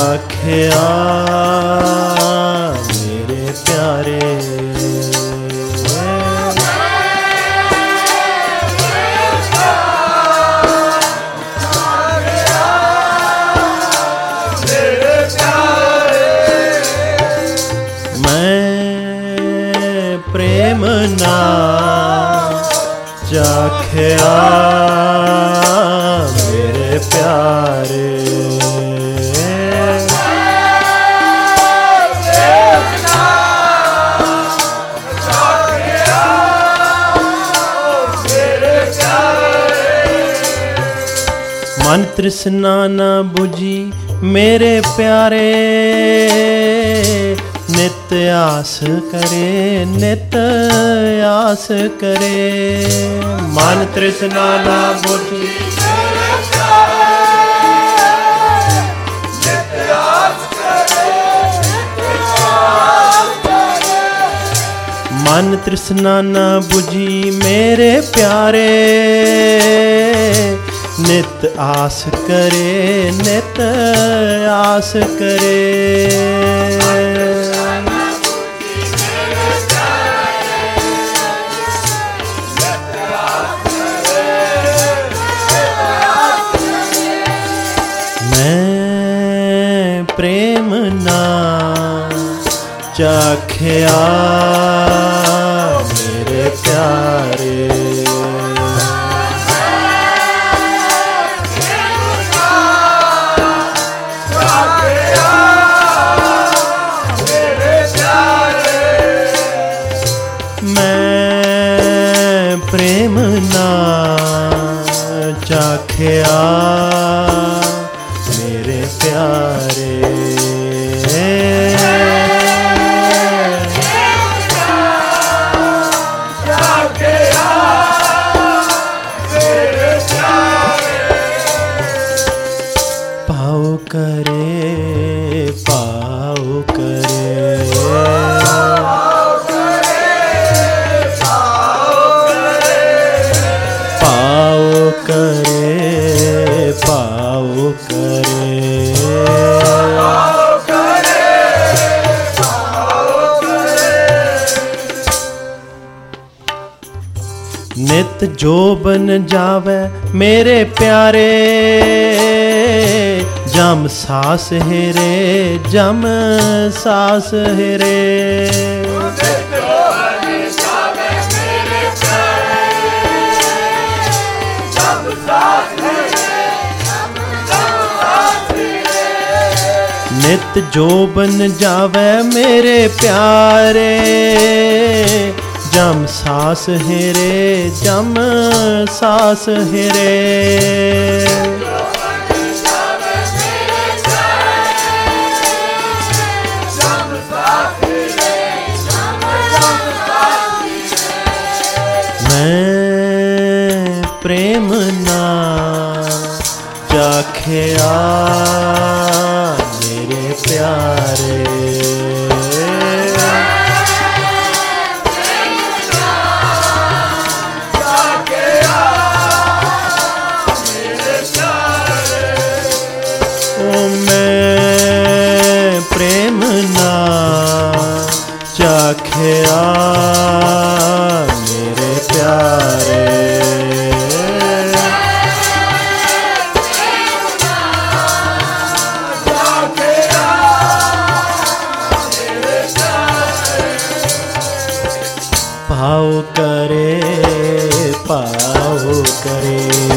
ਚਾਖਿਆ ਮੇਰੇ ਪਿਆਰੇ। प्रेम ना चाखिया मेरे प्यारे। मन तृष्णा न बुझी मेरे प्यारे, नित आस करे नित आस करे। मन तृष्णा ना बुझी मेरे प्यारे, नित आस करे नित आस करे। मन तृष्णा ना बुझी मेरे प्यारे, नित आस करे नित आस करे। प्रेम ना चाखिया मेरे प्यारे। मैं प्रेम ना चाखिया मेरे प्यारे। पाओ करे पाओ करे पाओ करे पाओ करे। नित जोबन जावे मेरे प्यारे, जम सास हेरे जम सास हेरे। नित जोबन जावे मेरे प्यारे, जम सास हेरे जम सास हेरे। मैं प्रेम ना चाखिया मेरे प्यारे। ओ मैं प्रेम ना चाखिया मेरे प्यारे। पाओ करे पाओ करे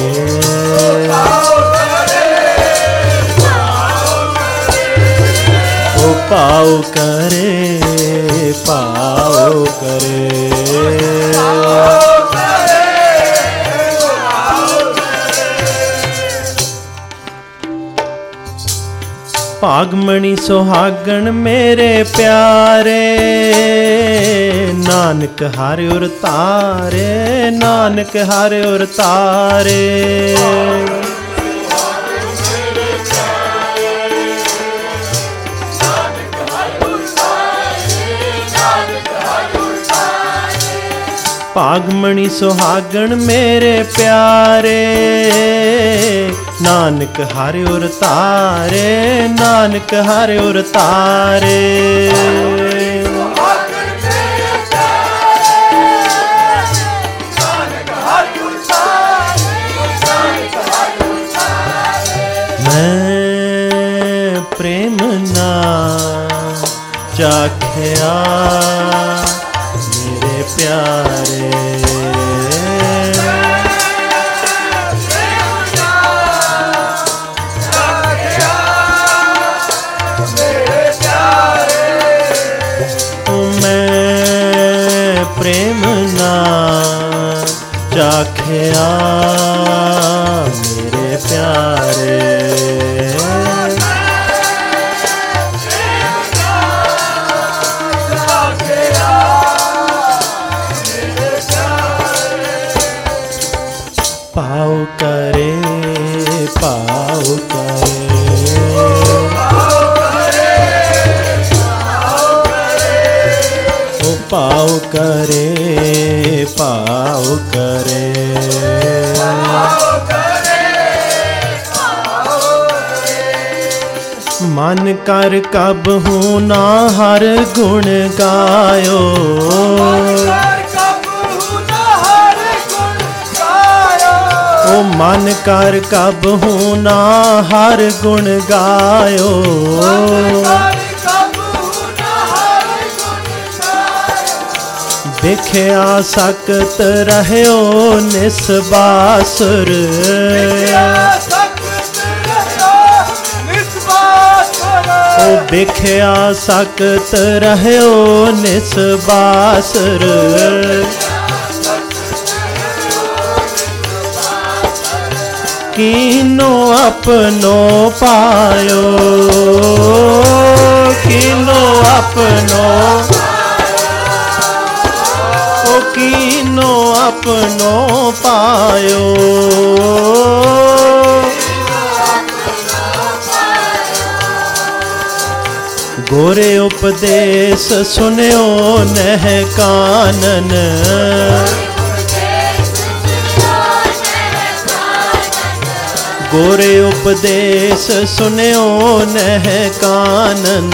ओ पाओ करे पाओ करे। भागमणि सुहागण मेरे प्यारे, नानक हर उर तारे नानक हर उर तारे। भागमणि सुहागण मेरे प्यारे, नानक हरि उर तारे, नानक हरि उर तारे। मैं प्रेम ना चाख्या मेरे प्यारे, मैं प्रेम ना चाख्या मेरे प्यारे। पाओ करे, पाओ करे, ओ पाओ करे, पाओ करे। मन कर कब हूँ ना हर गुण गायो, ओ मन कर कब हूँ ना हर गुण गायो। देखिया सकत रहयो निस्बासुर, ओ देखिया सकत रहयो निस्बासुर। कीनो अपनो पायो, कीनो अपनो, ओ कीनो अपनो पायो। गोरे उपदेश सुनियो नह कानन, गोरे उपदेश सुनियो नह कानन।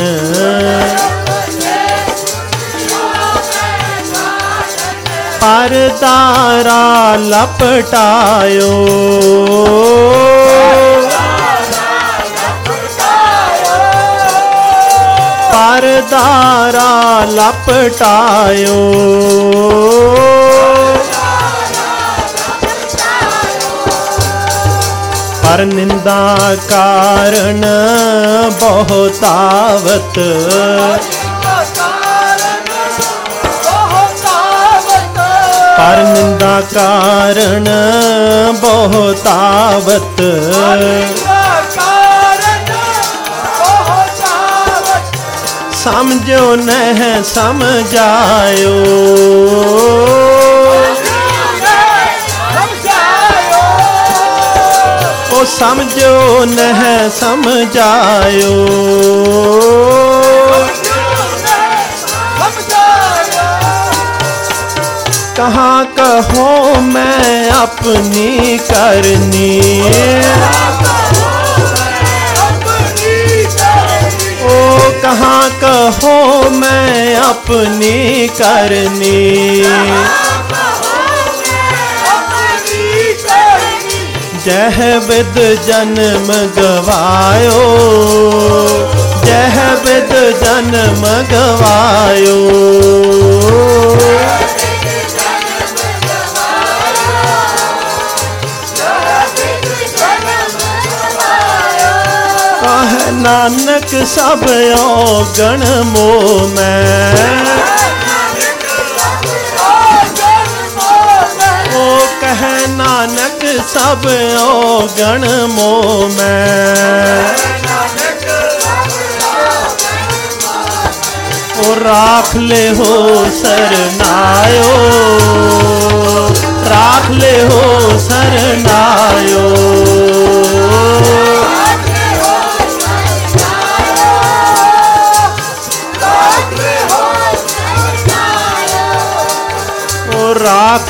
परदारा लपटायो, परदारा लपटायो। पर निंदा कारण बहुतावत, पर निंदा कारण बहुतावत। समझो नह समझायो, ओ समझो नह समझायो। कहाँ कहो मैं अपनी करनी, ओ कहाँ कहो मैं अपनी करनी। जह विद जन्म गवायो, जह विद जन्म गवायो। कह नानक सब औगण मोह में, ओ कह नानक सब औगण मोह में। ओ राख ले हो सरनायो, राख ले हो सरनायो। राख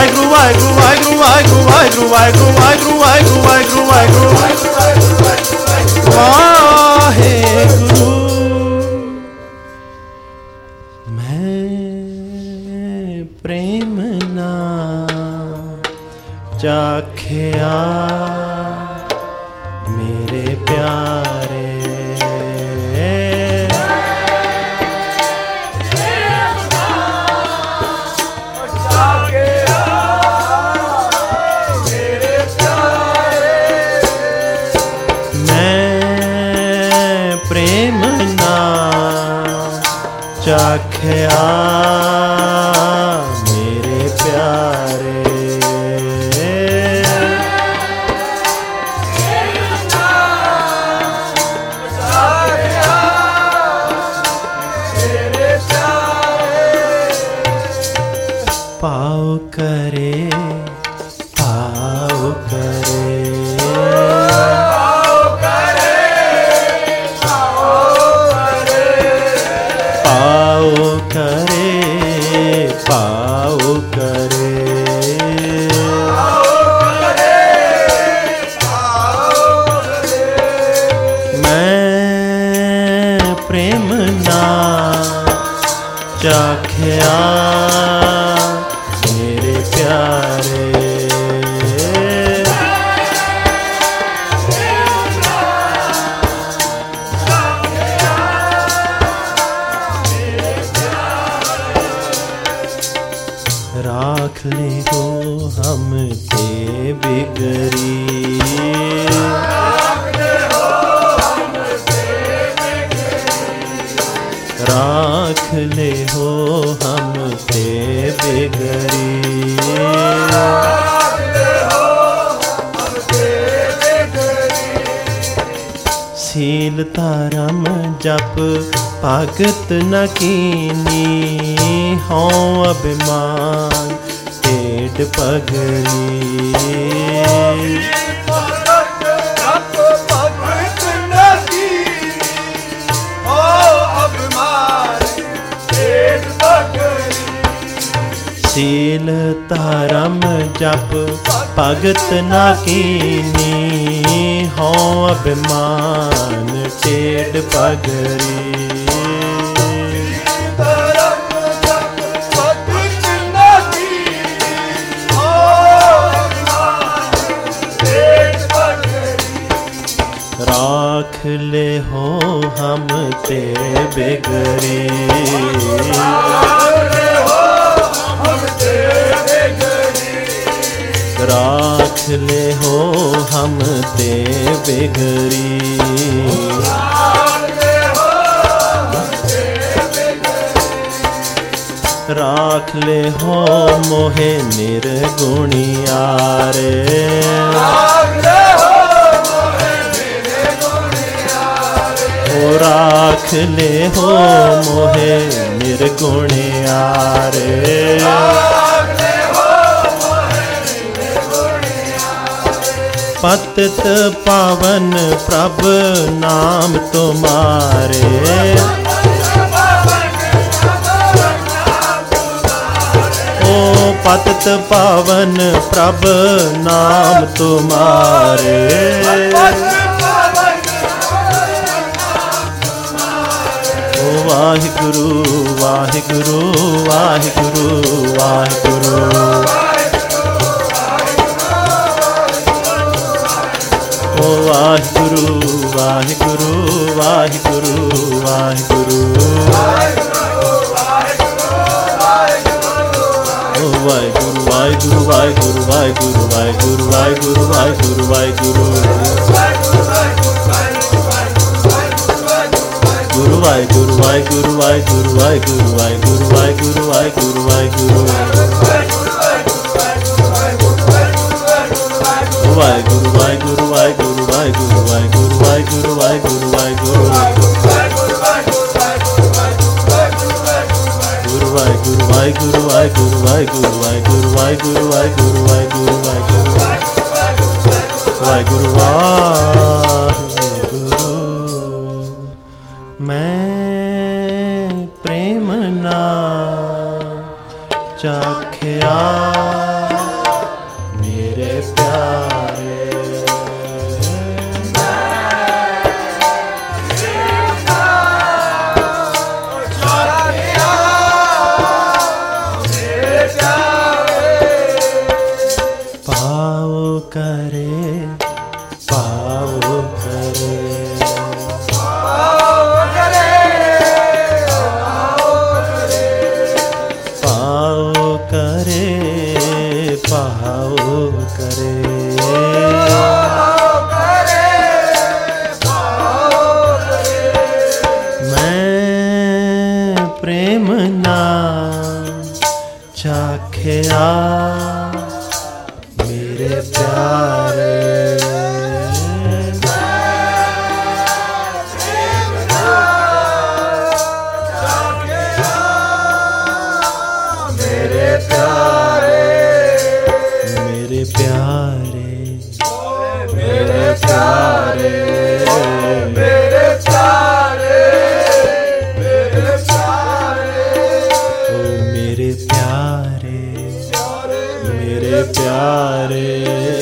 ਵਾਹਿਗੁਰੂ ਵਾਹਿਗੁਰੂ ਵਾਹਿਗੁਰੂ ਵਾਹਿਗੁਰੂ ਵਾਹਿਗੁਰੂ ਵਾਹਿਗੁਰੂ ਵਾਹਿਗੁਰੂ ਵਾਹਿਗੁਰੂ ਵਾਹਿਗੁਰੂ ਵਾਹਿਗੁਰੂ। ਮੈਂ ਪ੍ਰੇਮ ਨਾ ਚਾਖਿਆ ਮੇਰੇ ਪਿਆਰੇ, ਪ੍ਰੇਮ ਨਾ ਚਾਖਿਆ ਮੇਰੇ ਪਿਆਰੇ, ਪਾਉ ਕਰੇ ਪਾਉ ਕਰੇ ਪਾਉ ਕਰੇ ਮੈਂ ਪ੍ਰੇਮ ਨਾ ਚਾਖਿਆ ਮੇਰੇ ਪਿਆਰੇ, राख ले हो हम ते बिगड़ी, राख ले हो हम ते बिगड़ी, सील तारम जप भगत न कीनी, हों अभिमान टेढ़ पगली, सील तारम जप भगत न कीनी, हों अभिमान टेढ़ पगली, राख ले हो हम ते बिगड़ी, राख ले हो हम ते बिगड़ी, राख ले हो मोहे निर्गुणियारे, राख ले हो मोहे निर्गुणियारे, पतित पावन प्रभ नाम तुम्हारे, ओ पतित पावन प्रभ नाम तुम्हारे, वाहिगुरु वाहिगुरु वाहिगुरु वाहिगुरु, ओ वाहिगुरु वाहिगुरु वाहिगुरु वाहिगुरु, ओ वाहिगुरु वाहिगुरु वाहिगुरु वाहिगुरु वाहिगुरु वाहिगुरु वाहिगुरु वाहिगुरु, गुरु वाहिगुरु वाहिगुरु वाहिगुरु वाहिगुरु वाहिगुरु वाहिगुरु वाहिगुरु वाहिगुरु, वाहिगुरु वाहिगुरु वाहिगुरु वाहिगुरु वाहिगुरु वाहिगुरु वाहिगुरु वाहिगुरु, गुरु वाहिगुरु वाहिगुरु वाहिगुरु वाहिगुरु वाहिगुरु वाहिगुरु वाहिगुरु वाहिगुरु वाहिगुरु वाहिगुरु। मैं प्रेम ना चाखिया सखिया मेरे प्यारे मेरे प्यारे मेरे प्यारे मेरे प्यारे मेरे प्यारे ओ मेरे प्यारे मेरे प्यारे